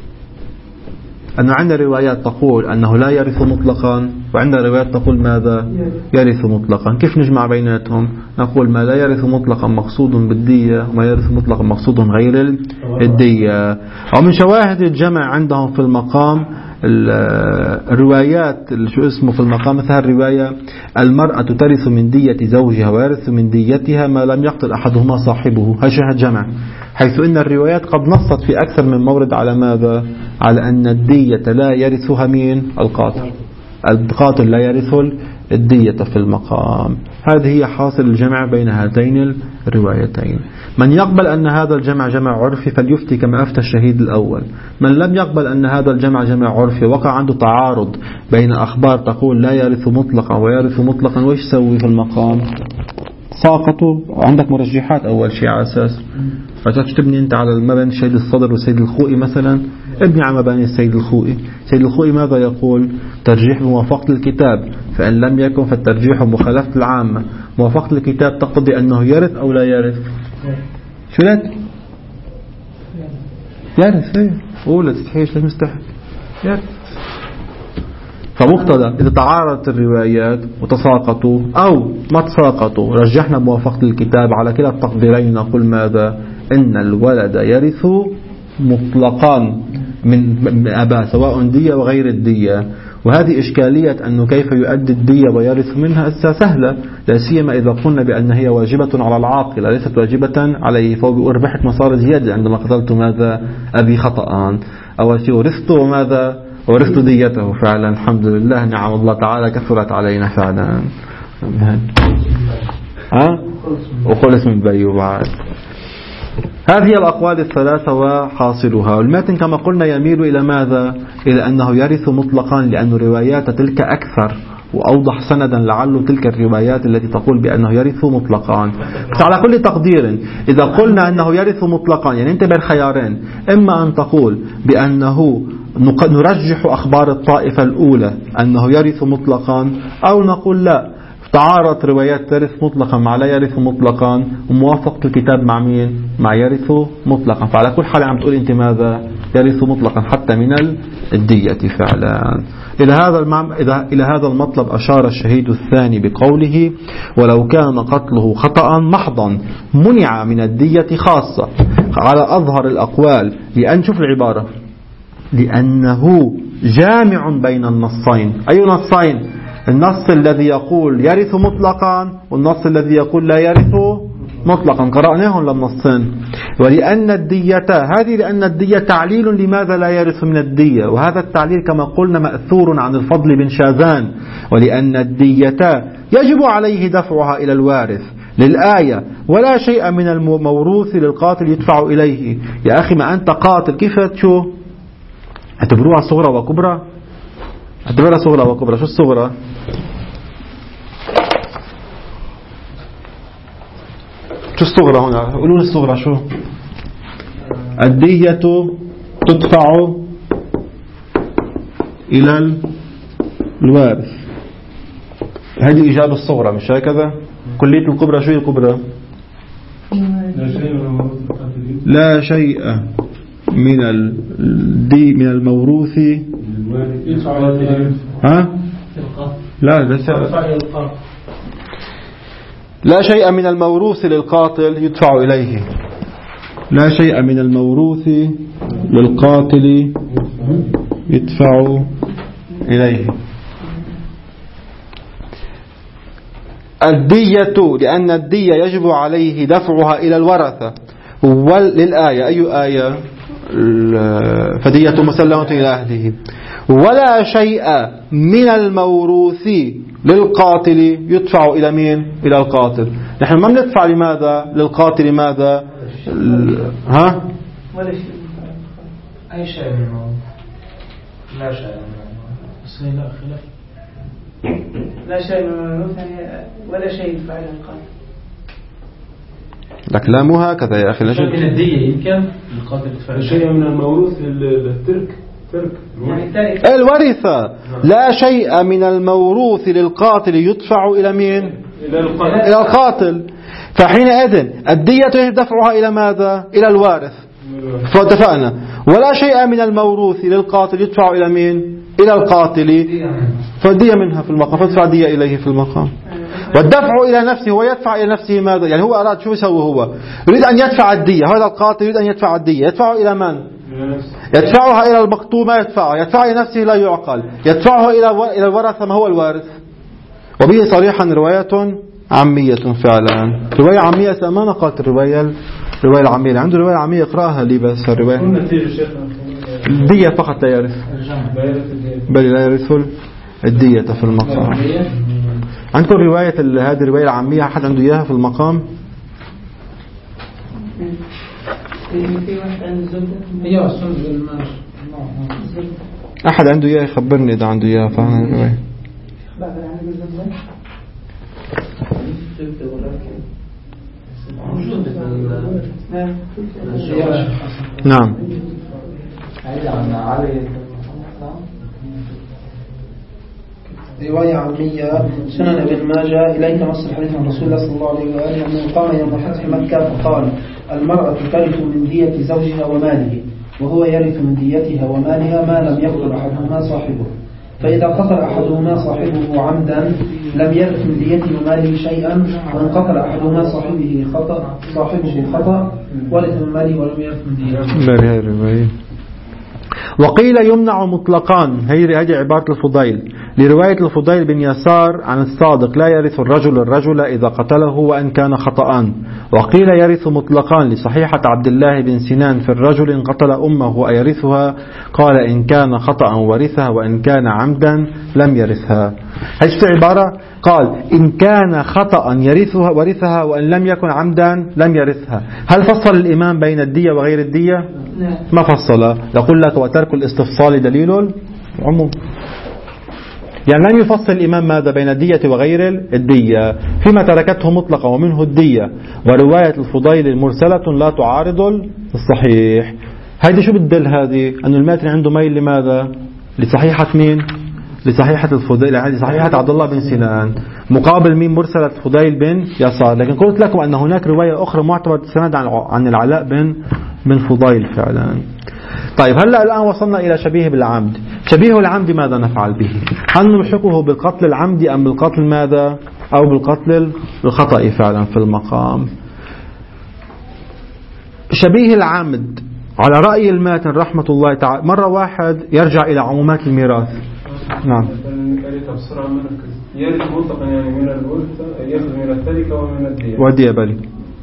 أن عندنا روايات تقول أنه لا يرث مطلقا، وعندنا روايات تقول ماذا؟ يرث مطلقا. كيف نجمع بيناتهم؟ نقول ما لا يرث مطلقا مقصود بالدية، وما يرث مطلقا مقصود غير الدية. ومن شواهد الجمع عندهم في المقام الروايات شو اسمه في المقام، مثل الرواية المرأة ترث من دية زوجها ويرث من ديتها ما لم يقتل أحدهما صاحبه. هذا شاهد جمع، حيث أن الروايات قد نصت في أكثر من مورد على ماذا؟ على أن الدية لا يرثها مين؟ القاتل. القاتل لا يرث الدية في المقام. هذه هي حاصل الجمع بين هاتين الروايتين. من يقبل أن هذا الجمع جمع عرفي فليفتي كما أفتى الشهيد الأول. من لم يقبل أن هذا الجمع جمع عرفي وقع عنده تعارض بين أخبار تقول لا يرث مطلقا ويرث مطلقا، وإيش سوي في المقام؟ ساقطوا. عندك مرجحات أول شيء على أساس فتش تبني أنت على المبنى السيد الصدر والسيد الخوئي مثلا، ابني على مباني السيد الخوئي. السيد الخوئي ماذا يقول؟ ترجيح بموافقة الكتاب، فإن لم يكن فالترجيح بمخالفة العامة. موافقة الكتاب تقتضي أنه يرث أو لا يرث؟ شو لك؟ يرث. ايه قول تستحيش لا مستحي يرث. فمقتضى إذا تعارضت الروايات وتساقطوا أو ما تساقطوا رجحنا بموافقة الكتاب على كلا التقديرين، نقول ماذا؟ إن الولد يرث مطلقا من أباه سواء دية وغير الدية. وهذه إشكالية أنه كيف يؤدي الدية ويرث منها سهلة، لا سيما إذا قلنا بأن هي واجبة على العاقل ليست واجبة عليه. فهو بيقول ربحت مصاري زيادة عندما قتلت ماذا؟ أبي خطأ. أول شيء ورثت وماذا؟ ورثت ديته. فعلا الحمد لله نعم الله تعالى كثرت علينا فعلا. ها وخلص من بيو بعد. هذه الأقوال الثلاثة وحاصلها. والمتن كما قلنا يميل إلى ماذا؟ إلى أنه يرث مطلقا، لأن روايات تلك أكثر وأوضح سندا لعل تلك الروايات التي تقول بأنه يرث مطلقا. على كل تقدير إذا قلنا أنه يرث مطلقا يعني انت بين خيارين، إما أن تقول بأنه نرجح أخبار الطائفة الأولى أنه يرث مطلقا، أو نقول لا تعارض روايات ترث مطلقا مع لا يرث مطلقا، وموافقة الكتاب مع مين؟ مع يرث مطلقا. فعلى كل حال عم تقول أنت ماذا؟ يرث مطلقا حتى من الدية فعلا. إلى هذا المعنى إلى هذا المطلب أشار الشهيد الثاني بقوله ولو كان قتله خطأ محضا منع من الدية خاصة على أظهر الأقوال، لأن شوف العبارة لأنه جامع بين النصين. أي نصين؟ النص الذي يقول يرث مطلقا والنص الذي يقول لا يرث مطلقا، قرأناهم للنصين. ولأن الدية هذه لأن الدية تعليل لماذا لا يرث من الدية، وهذا التعليل كما قلنا مأثور عن الفضل بن شاذان. ولأن الدية يجب عليه دفعها إلى الوارث للآية ولا شيء من الموروث للقاتل يدفع إليه. يا أخي ما أنت قاتل كيف تشو اعتبروها صغرى وكبرى؟ اعتبروها صغرى وكبرى. شو الصغرى؟ شو الصغرى هنا؟ قولون الصغرى شو؟ الدية تدفع إلى الوارث. هذه الإجابة الصغرى مش هكذا؟ كلية الكبرى شو هي الكبرى؟ لا شيء من الدي من الموروث ها؟ لا بس لا شيء من الموروث للقاتل يدفع إليه. لا شيء من الموروث للقاتل يدفع إليه. الدية لأن الدية يجب عليه دفعها إلى الورثة. وللآية أي آية؟ فدية مسلمة إلى أهله. ولا شيء من الموروث للقاتل يدفع إلى مين؟ إلى القاتل. نحن ما بندفع لماذا؟ للقاتل ماذا؟ ها؟
ولا شيء. أي شيء من الموروث. لا شيء من الموروث. لا شيء من الموروث يعني ولا شيء يدفع إلى القاتل.
لكن لا مو هكذا يا أخي.
شيء من الدية يمكن القاتل يدفع
شيء من الموروث للترك ترك
يعني
الورثة. لا شيء من الموروث للقاتل يدفع إلى مين؟
إلى القاتل.
إلى القاتل. فحينئذ الدية دفعها إلى ماذا؟ إلى الوارث. فاتفقنا. ولا شيء من الموروث للقاتل يدفع إلى مين؟ إلى القاتل. فالدية منها في المقام فادفع دية إليه في المقام. والدفع إلى نفسه هو يدفع إلى نفسه ماذا؟ يعني هو أراد شو يسوي؟ هو يريد أن يدفع الدية. هذا القاتل يريد أن يدفع الدية. يدفع إلى من؟ يدفعها إلى المقتول ما يدفعها. يدفع إلى نفسه لا يعقل. يدفعها إلى إلى الورثة ما هو الوارث. وبه صريحا رواية عامية فعلا. رواية عامية ما نقلت الرواية الرواية العامية. عنده رواية عامية اقرأها لي بس. الرواية الدية فقط لا يرث بل لا يرث الدية في المقام. عندكم رواية هذه الرواية العامية أحد عنده إياها في المقام؟ أحد عنده إياها يخبرني إذا عنده إياها فعلا الرواية. نعم.
رواية عامية سنن ابن ماجه. إليك نص الحديث عن رسول الله صلى الله عليه وآله أنه قام يوم فتح مكة فقال المرأة ترث من دية زوجها وماله وهو يرث من ديتها ومالها ما لم يقتل أحدهما صاحبه. فإذا قتل أحدهما صاحبه عمدا لم يرث من ديته وماله شيئا وإن قتل أحدهما صاحبه خطأ صاحبه خطأ ورث من ماله ولم يرث من ديته.
وقيل يمنع مطلقان. هذه عبارة الفضيل لرواية الفضيل بن يسار عن الصادق لا يرث الرجل الرجل إذا قتله وإن كان خطأان. وقيل يرث مطلقان لصحيحة عبد الله بن سنان في الرجل إن قتل أمه أيرثها قال إن كان خطأ ورثها وإن كان عمدا لم يرثها. هذه عبارة قال إن كان خطأ يرثها ورثها وإن لم يكن عمدا لم يرثها. هل فصل الإمام بين الدية وغير الدية؟ ما فصل. يقول لك وترك الاستفصال دليل عموم. يعني لم يفصل الإمام ماذا بين الدية وغير الدية فيما تركته مطلقا ومنه الدية. ورواية الفضيل المرسلة لا تعارض الصحيح. هذه شو بتدل؟ هذه أن الماتن عنده ميل لماذا؟ لصحيحة مين؟ لصحيحة الفضيل يعني صحيحة عبد الله بن سنان مقابل مين؟ مرسلة الفضيل بن يسار. لكن قلت لكم أن هناك رواية أخرى معتبرة السند عن العلاء بن بن فضيل فعلا. طيب هلأ الآن وصلنا إلى شبيه بالعمد. شبيه العمد ماذا نفعل به؟ هل نلحقه بالقتل العمدي أم بالقتل ماذا؟ أو بالقتل الخطأ فعلا في المقام. شبيه العمد على رأي الماتن رحمة الله تعالى مرة واحد يرجع إلى عمومات الميراث. نعم.
يرث مطلقا يعني من الورثة يأخذ من التركة ومن الدية.
ودية بلي.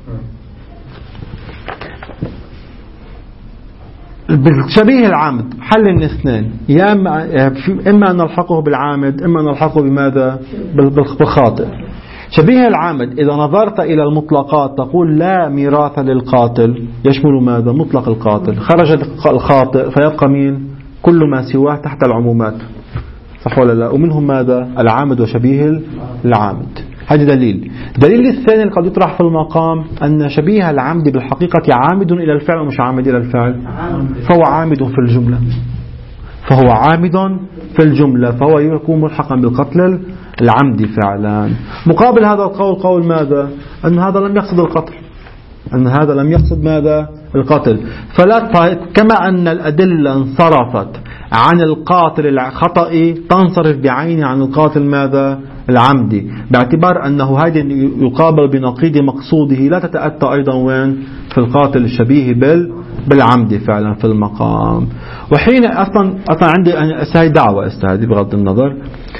بالشبيه العامد حل الاثنين يا إما أن نلحقه بالعامد إما أن نلحقه بماذا؟ بالخاطئ. شبيه العامد إذا نظرت إلى المطلقات تقول لا ميراث للقاتل يشمل ماذا؟ مطلق القاتل. خرج الخاطئ فيبقى مين؟ كل ما سواه تحت العمومات صح ولا لا؟ ومنهم ماذا؟ العامد وشبيه العامد. هذا دليل. دليل الثاني اللي قد يطرح في المقام أن شبيه العمد بالحقيقة عامد إلى الفعل ومش عامد إلى الفعل. فهو عامد في الجملة فهو عامد في الجملة فهو يكون ملحقا بالقتل العمد فعلا. مقابل هذا القول قول ماذا؟ أن هذا لم يقصد القتل، أن هذا لم يقصد ماذا؟ القتل. فلا كما أن الأدلة انصرفت عن القاتل الخطئ تنصرف بعينه عن القاتل ماذا؟ العمدي، باعتبار أنه هذا يقابل بنقيض مقصوده لا تتأتى أيضا وين؟ في القاتل الشبيه بال بالعمد فعلا في المقام. وحين أصلا أصلا عندي هاي دعوة استهدي بغض النظر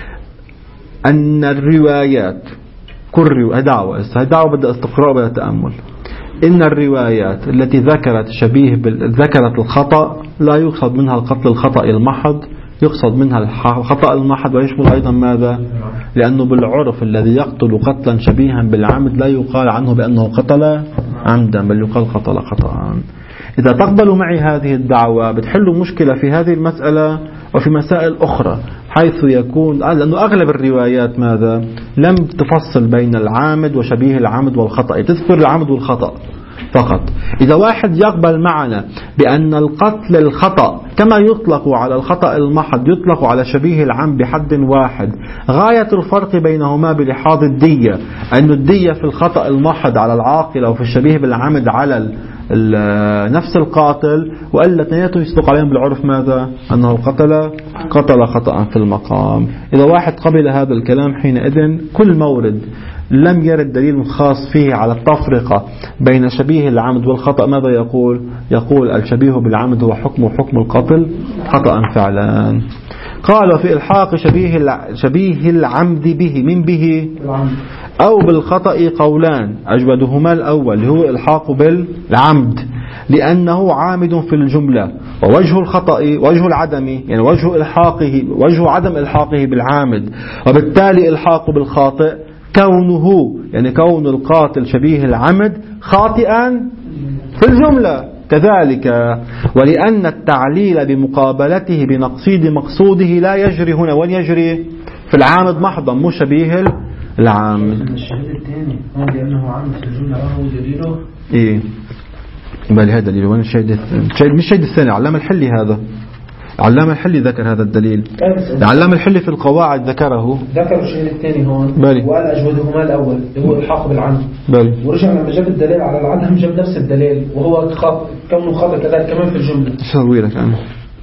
أن الروايات كل رواية دعوة استهدي دعوة بدأ استقراء بدأ تأمل. إن الروايات التي ذكرت شبيه بال... ذكرت الخطأ لا يقصد منها القتل الخطأ المحض، يقصد منها الخطأ المحض ويشمل أيضا ماذا؟ لأنه بالعرف الذي يقتل قتلا شبيها بالعمد لا يقال عنه بأنه قتل عمدا بل يقال قتل خطأ. إذا تقبلوا معي هذه الدعوة بتحلوا مشكلة في هذه المسألة وفي مسائل أخرى، حيث يكون لأنه أغلب الروايات ماذا؟ لم تفصل بين العامد وشبيه العمد والخطأ، تذكر العمد والخطأ فقط. إذا واحد يقبل معنا بأن القتل الخطأ كما يطلق على الخطأ المحض يطلق على شبيه العمد بحد واحد، غاية الفرق بينهما بلحاظ الدية، أن الدية في الخطأ المحض على العاقلة وفي الشبيه بالعمد على نفس القاتل، وإلا اثنيناتهم يصدق عليهم بالعرف ماذا؟ أنه قتل قتل خطأ في المقام. إذا واحد قبل هذا الكلام حينئذ كل مورد لم يرد دليل خاص فيه على التفرقة بين شبيه العمد والخطأ ماذا يقول؟ يقول الشبيه بالعمد هو حكم حكم القتل خطأ فعلا. قال في إلحاق شبيه شبيه العمد به من به أو بالخطأ قولان، أجودهما الأول هو إلحاق بالعمد لأنه عامد في الجملة، ووجه الخطأ وجه العدم يعني وجه إلحاقه وجه عدم إلحاقه بالعامد، وبالتالي إلحاق بالخاطئ كونه يعني كون القاتل شبيه العمد خاطئا في الجملة كذلك، ولأن التعليل بمقابلته بنقصيد مقصوده لا يجري هنا وين يجري؟ في العامد محضا مو شبيه العامد.
الشهيد الثاني هو لأنه عامد في الجملة هو دليله
إيه بالي هذا دليل. وين الشهيد الثاني؟ مش الشهيد الثاني، علام الحلي هذا علام الحلي ذكر هذا الدليل. علام الحلي في القواعد ذكره
ذكر الشهيد الثاني هون
بالي.
وقال أجودهما الأول هو الحاق بالعمد،
بالي.
ورجع لما جاب الدليل على العدم جاب نفس الدليل وهو خاطئ كونه خاطئ كذلك كمان في الجملة.
شو أسوي لك أنا؟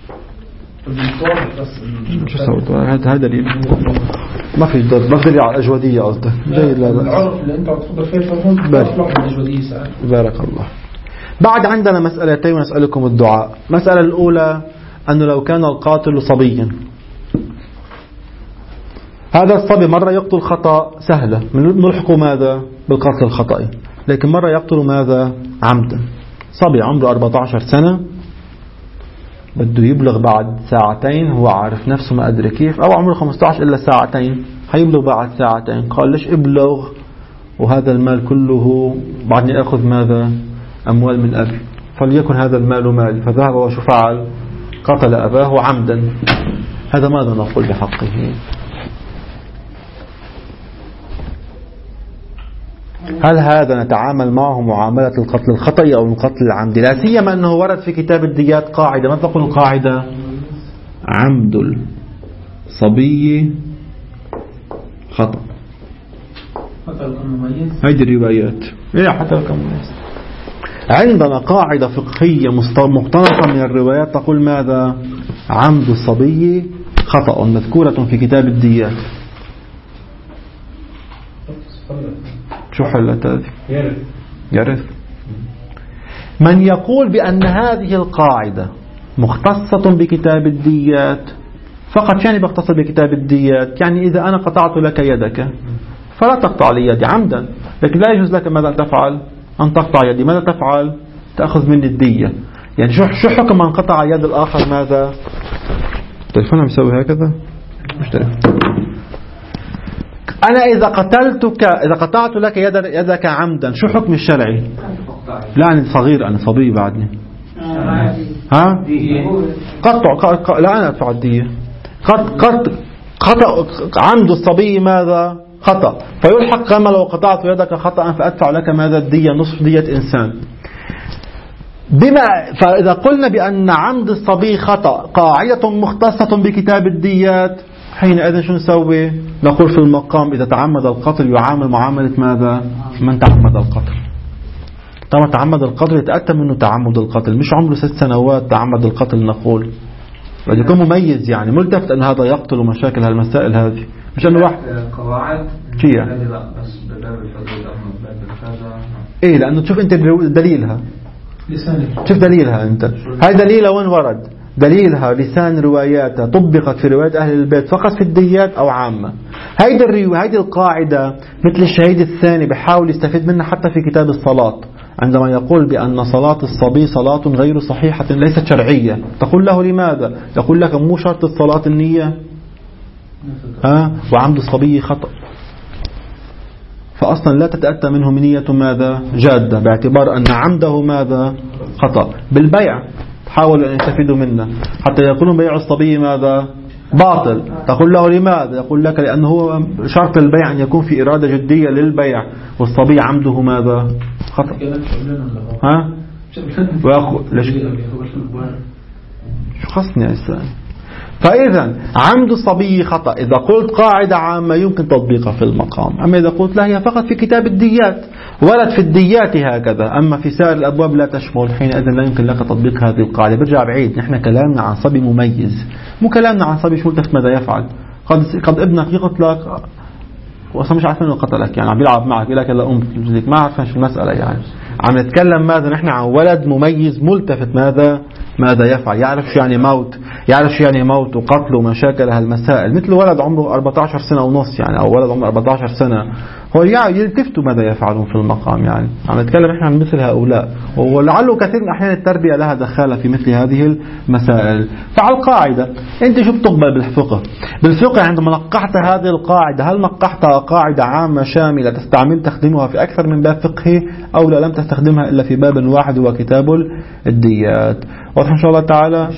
شو أسوي؟ هذا هذا دليل ما في دليل ما في دليل على الأجودية قصدك. جيد لا لا.
العرف اللي أنت تفضل فيه فهم أصلح الأجودية سأل.
بارك الله. بعد عندنا مسألتين ونسألكم الدعاء. مسألة الأولى أنه لو كان القاتل صبيا، هذا الصبي مرة يقتل خطأ سهلة نلحقه ماذا؟ بالقتل الخطأي، لكن مرة يقتل ماذا؟ عمدا. صبي عمره أربعة عشر سنة بده يبلغ بعد ساعتين، هو عارف نفسه ما أدري كيف، أو عمره خمسة عشر إلا ساعتين هيبلغ بعد ساعتين. قال ليش ابلغ وهذا المال كله بعدني أخذ ماذا؟ أموال من أبي، فليكن هذا المال مالي. فذهب وشو فعل؟ قتل أباه عمدا. هذا ماذا نقول بحقه؟ هل هذا نتعامل معه معاملة القتل الخطأ أو القتل العمدي؟ لا سيما أنه ورد في كتاب الديات قاعدة، ما تقول القاعدة؟ عمد الصبي خطأ. هذه الروايات إيه حتى الكمميز. عندنا قاعدة فقهية مقتنصة من الروايات تقول ماذا؟ عمد الصبي خطأ مذكورة في كتاب الديات. شو حلت هذه؟ يرث. من يقول بأن هذه القاعدة مختصة بكتاب الديات فقط، يعني بختص بكتاب الديات يعني إذا أنا قطعت لك يدك فلا تقطع لي يدي عمدا، لكن لا يجوز لك ماذا تفعل؟ أن تقطع يدي. ماذا تفعل؟ تأخذ مني الدية. يعني شو شو حكم من قطع يد الآخر ماذا؟ تلفون عم يسوي هكذا مش تلفون. أنا إذا قتلتك إذا قطعت لك يد يدك عمدا شو حكم الشرعي؟ لا أنا صغير أنا صبي بعدني. ها؟ قطع لا أنا أدفع الدية. قط قط قطع عمد الصبي ماذا؟ خطأ، فيلحق كما لو قطعت يدك خطأ فأدفع لك ماذا؟ الدية نصف دية إنسان. بما فإذا قلنا بأن عمد الصبي خطأ قاعدة مختصة بكتاب الديات، حينئذ شو نسوي؟ نقول في المقام إذا تعمد القتل يعامل معاملة ماذا؟ من تعمد القتل. طبعا تعمد القتل يتأتى منه تعمد القتل، مش عمره ست سنوات تعمد القتل نقول بده يكون مميز يعني ملتفت أن هذا يقتل ومشاكل هالمسائل هذه، مش أنه واحد
قواعد
شيء
بس بباب الحدود أما بباب الكذا
إيه، لأنه تشوف أنت دليلها، شوف دليلها أنت، هاي دليلها وين ورد؟ دليلها لسان رواياتها طبقت في روايات أهل البيت فقط في الديات أو عامة. هيدي الرواية هيدي القاعدة مثل الشهيد الثاني بحاول يستفيد منها حتى في كتاب الصلاة عندما يقول بأن صلاة الصبي صلاة غير صحيحة ليست شرعية، تقول له لماذا؟ يقول لك مو شرط الصلاة النية، ها؟ وعمد الصبي خطأ، فأصلا لا تتأتى منه نية ماذا؟ جادة، باعتبار أن عمده ماذا؟ خطأ. بالبيع حاولوا أن يستفيدوا منه حتى يقولون بيع الصبي ماذا؟ باطل، تقول له لماذا؟ يقول لك لأنه هو شرط البيع أن يكون في إرادة جدية للبيع، والصبي عمده ماذا؟ خطأ. ها؟ وأخو ليش؟ شو خصني يا إنسان؟ فإذا عمد الصبي خطأ إذا قلت قاعدة عامة يمكن تطبيقها في المقام، أما إذا قلت لا هي فقط في كتاب الديات ورد في الديات هكذا، أما في سائر الأبواب لا تشمل، حينئذ لا يمكن لك تطبيق هذه القاعدة. برجع بعيد، نحن كلامنا عن صبي مميز، مو كلامنا عن صبي شو ملتفت ماذا يفعل. قد قد ابنك يقتلك وأصلا مش عارف انه قتلك، يعني عم بيلعب معك يقول لك يلا قوم ما عارف شو المسألة، يعني عم نتكلم ماذا نحن عن ولد مميز ملتفت ماذا ماذا يفعل، يعرف شو يعني موت، يعرف شو يعني موت وقتل ومشاكل هالمسائل، مثل ولد عمره أربعة عشر سنة ونص يعني أو ولد عمره أربعة عشر سنة هو يلتفتوا ماذا يفعلون في المقام. يعني عم نتكلم احنا عن مثل هؤلاء، ولعله كثير من أحيان التربية لها دخالة في مثل هذه المسائل. فعلى القاعدة أنت شو بتقبل بالفقه؟ بالفقه عندما نقحت هذه القاعدة هل نقحتها قاعدة عامة شاملة تستعمل تخدمها في أكثر من باب فقهي أو لا لم تستخدمها إلا في باب واحد هو كتاب الديات؟ واضح إن شاء الله تعالى.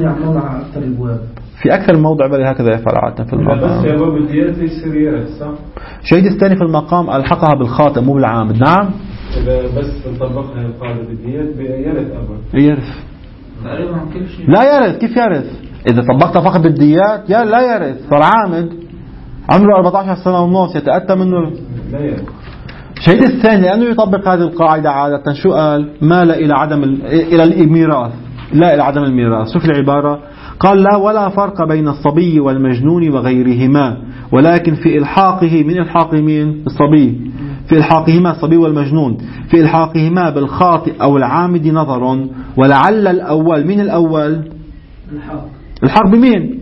في أكثر موضع بل هكذا يفعل عادة في المقام.
بس يا باب الديات ليس ريال صح؟
شهيد الثاني في المقام ألحقها بالخاطئ مو بالعامد. نعم.
إذا بس نطبقها القاعدة بالديات يرث أبا.
يرث. لا يرث، كيف يرث؟ إذا طبقتها فقط بالديات يا لا يرث، صار عامد عمره أربعة عشر سنة ونص يتأتى منه.
لا يرث.
شهيد الثاني لأنه يطبق هذه القاعدة عادة شو قال؟ مال إلى عدم ال... إلى الميراث لا إلى عدم الميراث. شوف العبارة، قال لا ولا فرق بين الصبي والمجنون وغيرهما، ولكن في إلحاقه من إلحاق مين؟ الصبي، في إلحاقهما الصبي والمجنون، في إلحاقهما بالخاطئ أو العامد نظر، ولعل الأول من الأول الحاق الحاق بمين؟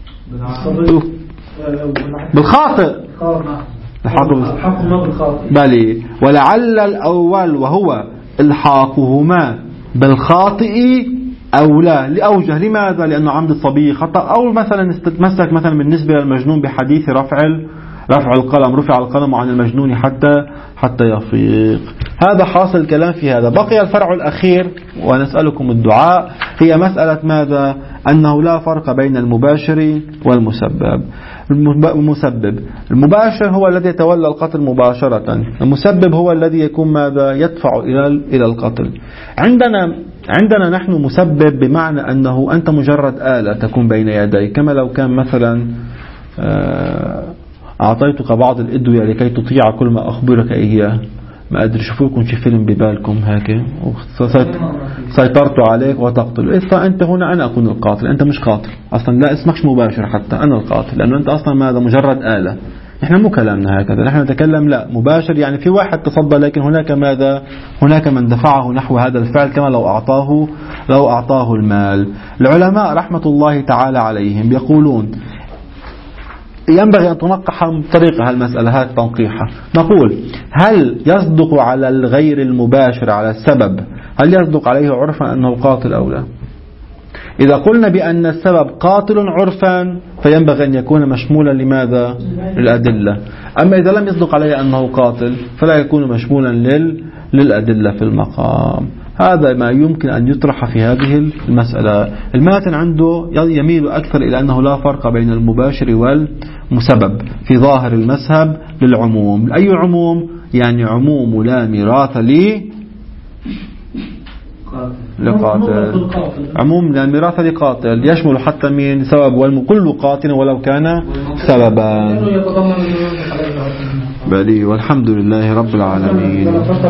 بالخاطئ الحاق بالي، ولعل الأول وهو إلحاقهما بالخاطئ أولى لأوجه. لماذا؟ لأنه عمد الصبي خطأ، أو مثلا استتمسك مثلا بالنسبة للمجنون بحديث رفع رفع القلم، رفع القلم عن المجنون حتى حتى يفيق. هذا حاصل الكلام في هذا. بقي الفرع الأخير ونسألكم الدعاء، هي مسألة ماذا؟ أنه لا فرق بين المباشر والمسبب. المسبب المباشر هو الذي يتولى القتل مباشرة، المسبب هو الذي يكون ماذا؟ يدفع إلى إلى القتل. عندنا عندنا نحن مسبب بمعنى أنه أنت مجرد آلة تكون بين يديك، كما لو كان مثلا أعطيتك بعض الأدوية لكي تطيع كل ما أخبرك إياه، ما أدري شوفوا لكم شي فيلم ببالكم هيك سيطرت عليك وتقتل، فأنت هنا أنا أكون القاتل، أنت مش قاتل أصلا، لا اسمكش مباشر حتى، أنا القاتل، لأنه أنت أصلا ماذا؟ مجرد آلة. نحن مو كلامنا هكذا، نحن نتكلم لا مباشر، يعني في واحد تصدى لكن هناك ماذا؟ هناك من دفعه نحو هذا الفعل كما لو أعطاه لو أعطاه المال. العلماء رحمة الله تعالى عليهم يقولون ينبغي أن تنقح بطريقة هالمسألة هذه تنقيحها. نقول هل يصدق على الغير المباشر على السبب، هل يصدق عليه عرفا أنه قاتل أو لا؟ إذا قلنا بأن السبب قاتل عرفا فينبغي أن يكون مشمولا لماذا؟ للأدلة. أما إذا لم يصدق عليه أنه قاتل فلا يكون مشمولا لل... للأدلة في المقام. هذا ما يمكن أن يطرح في هذه المسألة. الماتن عنده يميل أكثر إلى أنه لا فرق بين المباشر والمسبب في ظاهر المذهب للعموم. أي عموم؟ يعني عموم لا ميراث لي لقاتل عموم، لأن ميراث لقاتل يشمل حتى من سبب، والكل قاتل ولو كان سببا. بلي، والحمد لله رب العالمين.